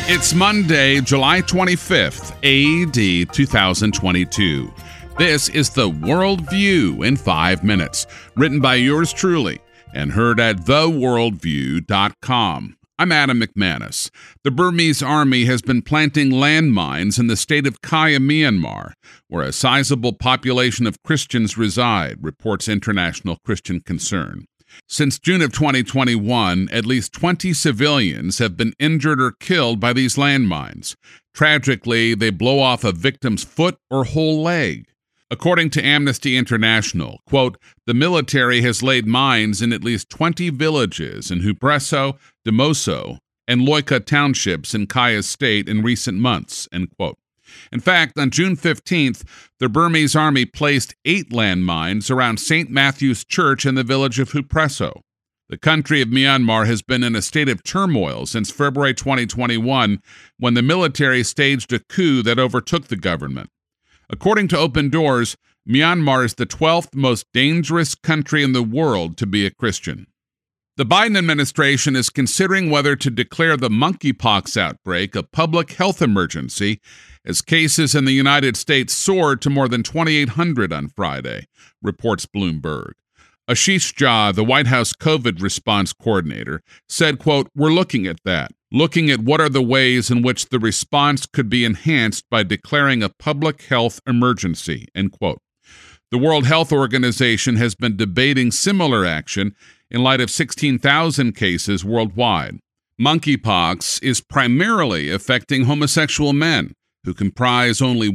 It's Monday, July 25th, AD 2022. This is the World View in 5 minutes, written by yours truly and heard at theworldview.com. I'm Adam McManus. The Burmese army has been planting landmines in the state of Kaya, Myanmar, where a sizable population of Christians reside, reports International Christian Concern. Since June of 2021, at least 20 civilians have been injured or killed by these landmines. Tragically, they blow off a victim's foot or whole leg. According to Amnesty International, quote, the military has laid mines in at least 20 villages in Hupreso, Demoso, and Loika townships in Kaya State in recent months, end quote. In fact, on June 15th, the Burmese army placed 8 landmines around St. Matthew's Church in the village of Hupreso. The country of Myanmar has been in a state of turmoil since February 2021, when the military staged a coup that overtook the government. According to Open Doors, Myanmar is the 12th most dangerous country in the world to be a Christian. The Biden administration is considering whether to declare the monkeypox outbreak a public health emergency as cases in the United States soared to more than 2,800 on Friday, reports Bloomberg. Ashish Jha, the White House COVID response coordinator, said, quote, we're looking at that, looking at what are the ways in which the response could be enhanced by declaring a public health emergency, end quote. The World Health Organization has been debating similar action in light of 16,000 cases worldwide. Monkeypox is primarily affecting homosexual men, who comprise only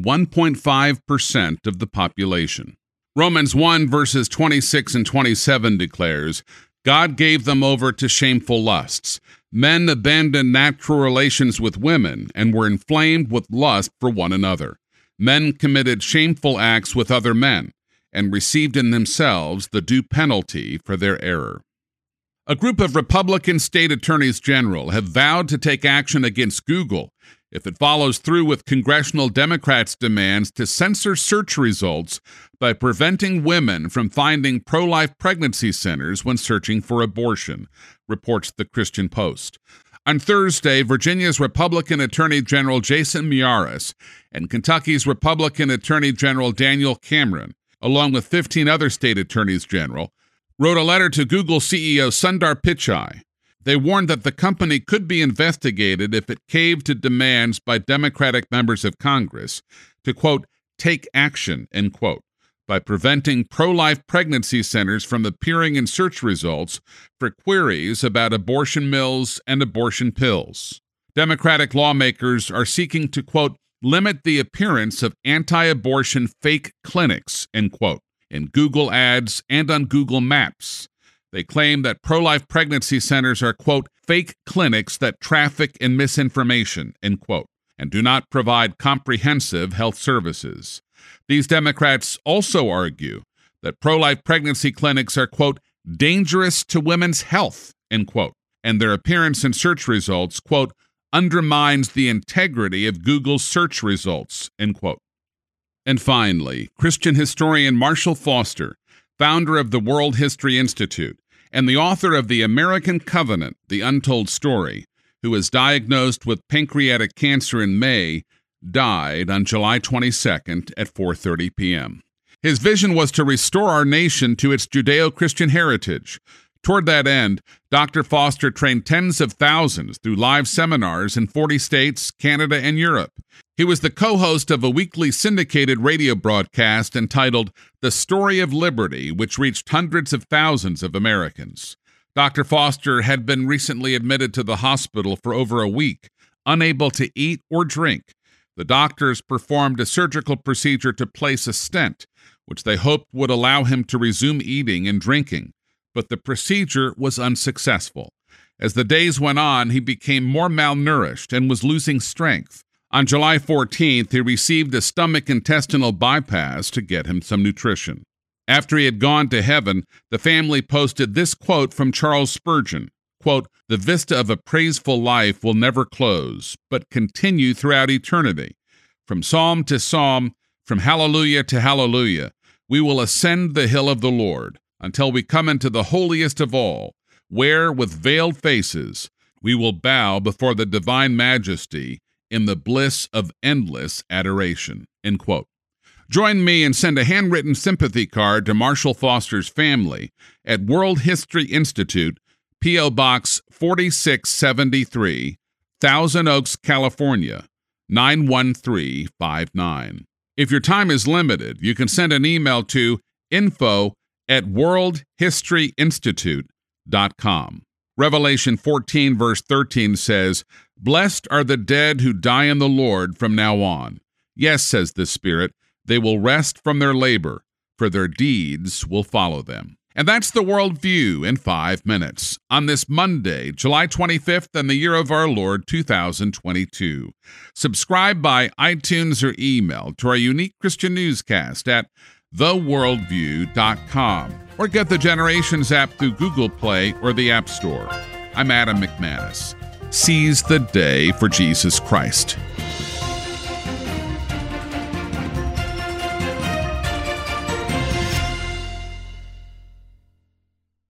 1.5% of the population. Romans 1 verses 26 and 27 declares, God gave them over to shameful lusts. Men abandoned natural relations with women and were inflamed with lust for one another. Men committed shameful acts with other men and received in themselves the due penalty for their error. A group of Republican state attorneys general have vowed to take action against Google if it follows through with congressional Democrats' demands to censor search results by preventing women from finding pro-life pregnancy centers when searching for abortion, reports the Christian Post. On Thursday, Virginia's Republican Attorney General Jason Miyares and Kentucky's Republican Attorney General Daniel Cameron, along with 15 other state attorneys general, wrote a letter to Google CEO Sundar Pichai. They warned that the company could be investigated if it caved to demands by Democratic members of Congress to, quote, take action, end quote, by preventing pro-life pregnancy centers from appearing in search results for queries about abortion mills and abortion pills. Democratic lawmakers are seeking to, quote, limit the appearance of anti-abortion fake clinics, end quote, in Google ads and on Google Maps. They claim that pro-life pregnancy centers are, quote, fake clinics that traffic in misinformation, end quote, and do not provide comprehensive health services. These Democrats also argue that pro-life pregnancy clinics are, quote, dangerous to women's health, end quote, and their appearance in search results, quote, undermines the integrity of Google's search results, end quote. And finally, Christian historian Marshall Foster, founder of the World History Institute, and the author of The American Covenant, The Untold Story, who was diagnosed with pancreatic cancer in May, died on July 22nd at 4:30 p.m. His vision was to restore our nation to its Judeo-Christian heritage. Toward that end, Dr. Foster trained tens of thousands through live seminars in 40 states, Canada, and Europe. He was the co-host of a weekly syndicated radio broadcast entitled The Story of Liberty, which reached hundreds of thousands of Americans. Dr. Foster had been recently admitted to the hospital for over a week, unable to eat or drink. The doctors performed a surgical procedure to place a stent, which they hoped would allow him to resume eating and drinking. But the procedure was unsuccessful. As the days went on, he became more malnourished and was losing strength. On July 14th, he received a stomach-intestinal bypass to get him some nutrition. After he had gone to heaven, the family posted this quote from Charles Spurgeon, quote, the vista of a praiseful life will never close, but continue throughout eternity. From psalm to psalm, from hallelujah to hallelujah, we will ascend the hill of the Lord, until we come into the holiest of all, where, with veiled faces, We will bow before the divine majesty in the bliss of endless adoration." End quote. Join me and send a handwritten sympathy card to Marshall Foster's family at World History Institute, P.O. Box 4673, Thousand Oaks, California, 91359. If your time is limited, you can send an email to info@worldhistoryinstitute.com. Revelation 14, verse 13 says, "Blessed are the dead who die in the Lord from now on. Yes, says the Spirit, they will rest from their labor, for their deeds will follow them." And that's the World View in 5 minutes on this Monday, July 25th, in the year of our Lord, 2022. Subscribe by iTunes or email to our unique Christian newscast at theworldview.com, or get the Generations app through Google Play or the App Store. I'm Adam McManus. Seize the day for Jesus Christ.